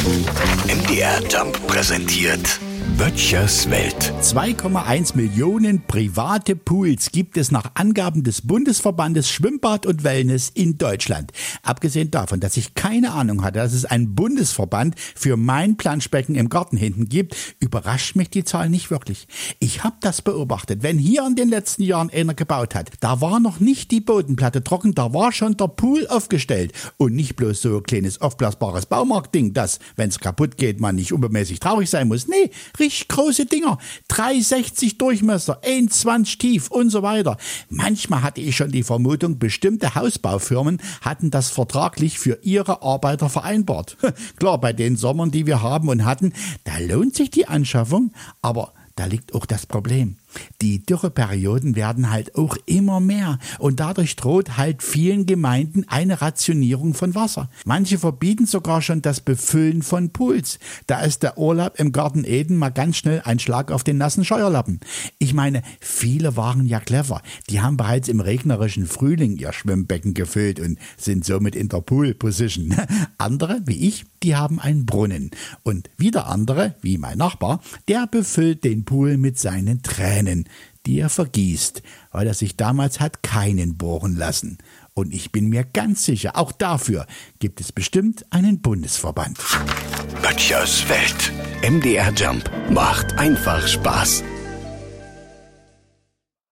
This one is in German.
MDR Jump präsentiert Böttchers Welt. 2,1 Millionen private Pools gibt es nach Angaben des Bundesverbandes Schwimmbad und Wellness in Deutschland. Abgesehen davon, dass ich keine Ahnung hatte, dass es einen Bundesverband für mein Planschbecken im Garten hinten gibt, überrascht mich die Zahl nicht wirklich. Ich habe das beobachtet. Wenn hier in den letzten Jahren einer gebaut hat, da war noch nicht die Bodenplatte trocken, da war schon der Pool aufgestellt. Und nicht bloß so ein kleines aufblasbares Baumarktding, das, wenn es kaputt geht, man nicht unbemäßig traurig sein muss. Nee, richtig große Dinger, 3,60 Durchmesser, 1,20 tief und so weiter. Manchmal hatte ich schon die Vermutung, bestimmte Hausbaufirmen hatten das vertraglich für ihre Arbeiter vereinbart. Klar, bei den Sommern, die wir haben und hatten, da lohnt sich die Anschaffung, aber da liegt auch das Problem. Die Dürreperioden werden halt auch immer mehr und dadurch droht halt vielen Gemeinden eine Rationierung von Wasser. Manche verbieten sogar schon das Befüllen von Pools. Da ist der Urlaub im Garten Eden mal ganz schnell ein Schlag auf den nassen Scheuerlappen. Ich meine, viele waren ja clever. Die haben bereits im regnerischen Frühling ihr Schwimmbecken gefüllt und sind somit in der Pool-Position. Andere, wie ich, die haben einen Brunnen. Und wieder andere, wie mein Nachbar, der befüllt den Pool mit seinen Tränen, die er vergießt, weil er sich damals hat keinen bohren lassen. Und ich bin mir ganz sicher, auch dafür gibt es bestimmt einen Bundesverband. Böttchers Welt. MDR Jump macht einfach Spaß.